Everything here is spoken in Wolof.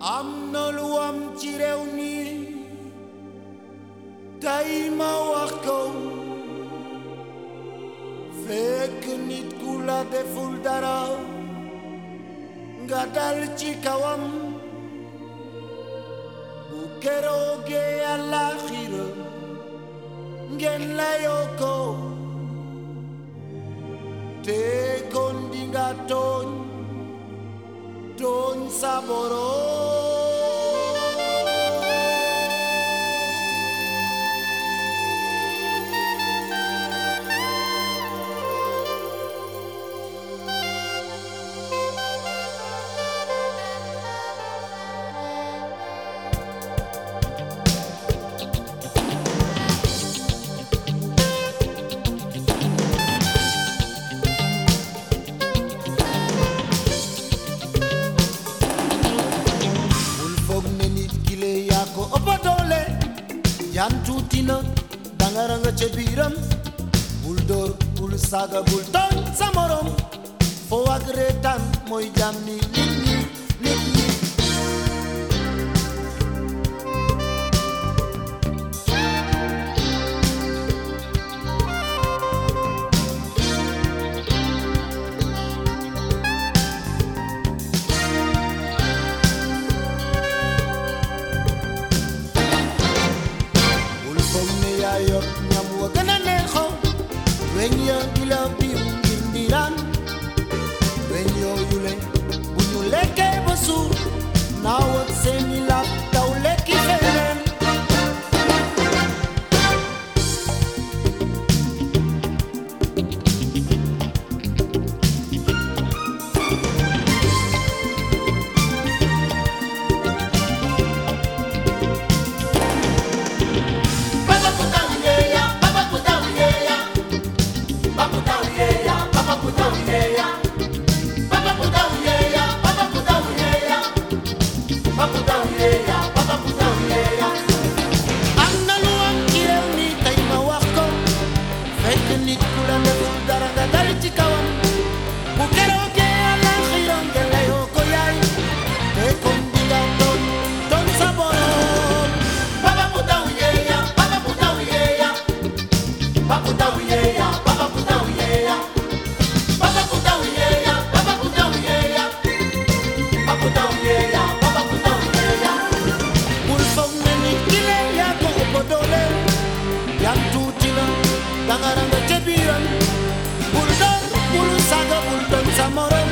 am na lu am ci réew mi tey ma wax ko fekk nit ku la deful dara nga dal ci kawam bu keroogee àllaaxira ngeen layoo ko te kon dinga tooñ sa boroom. Yan tuuti na dangara nga ca biiram bul dóor bul saaga bul tooñ sa morom foo ak reetaan mooy jàmmi nit ñi ñam wa gën a neexoo weñ ya di la biiw ngir ndiraan weñ yooyu le bu ñu lekkee ba suur naaw ak seeni laaf daw lekki feneen amor.